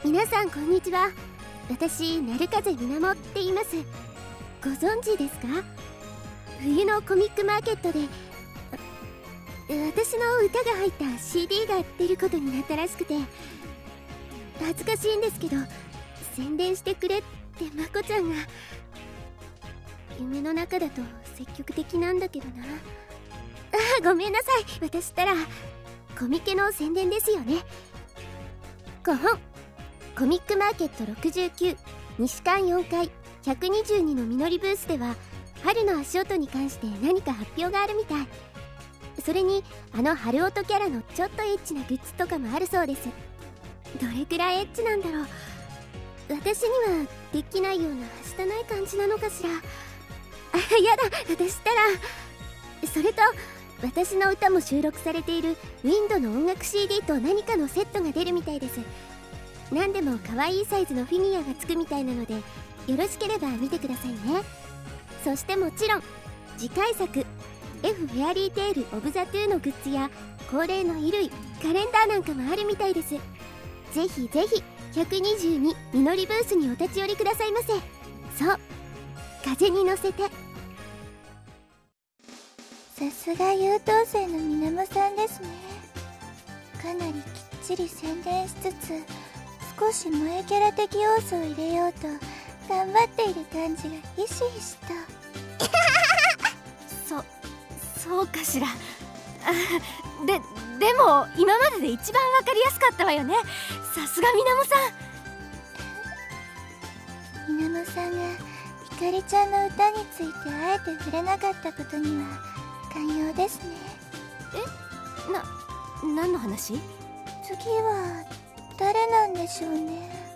皆さんこんにちは。私、鳴風みなもって言います。ご存知ですか？冬のコミックマーケットで私の歌が入った CD が出ることになったらしくて、恥ずかしいんですけど宣伝してくれってまこちゃんが。夢の中だと積極的なんだけどな。ごめんなさい。私ったらコミケの宣伝ですよね。5本コミックマーケット69西館4階122のみのりブースでは、春の足音に関して何か発表があるみたい。それに春音キャラのちょっとエッチなグッズとかもあるそうです。どれくらいエッチなんだろう。私にはできないようなはしたない感じなのかしら。やだ、私ったら。それと私の歌も収録されているウィンドの音楽 CD と何かのセットが出るみたいです。何でも可愛いサイズのフィギュアがつくみたいなので、よろしければ見てくださいね。そしてもちろん次回作 F フェアリーテールオブザトゥーのグッズや恒例の衣類、カレンダーなんかもあるみたいです。ぜひぜひ122みのりブースにお立ち寄りくださいませ。そう、風に乗せて。 さすが優等生のみなもさんですね。かなりきっちり宣伝しつつ、少し萌えキャラ的要素を入れようと頑張っている感じがひしひしと。 そうかしら。でも今までで一番わかりやすかったわよね。さすがみなもさん。みなもさんがひかりちゃんの歌についてあえて触れなかったことには寛容ですね。 何の話？ 次は誰なんでしょうね。